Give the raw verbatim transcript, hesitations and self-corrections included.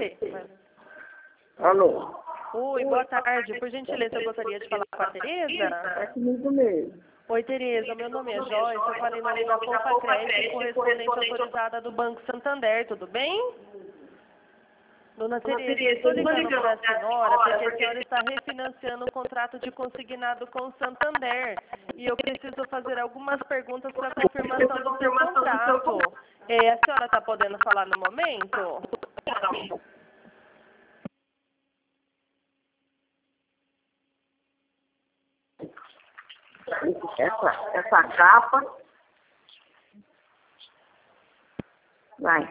ser. Mas... Alô? Oi, boa tarde. Por gentileza, eu gostaria de falar com a Tereza. É comigo mesmo. Oi, Tereza. Meu nome é Joyce. Eu falei em nome da Poupa Crédito, correspondente autorizada do Banco Santander. Tudo bem? Dona Tereza, eu estou ligando para a senhora porque a senhora está refinanciando o contrato de consignado com o Santander. E eu preciso fazer algumas perguntas para confirmação do seu contrato. É, a senhora está podendo falar no momento? Essa, essa capa. Vai.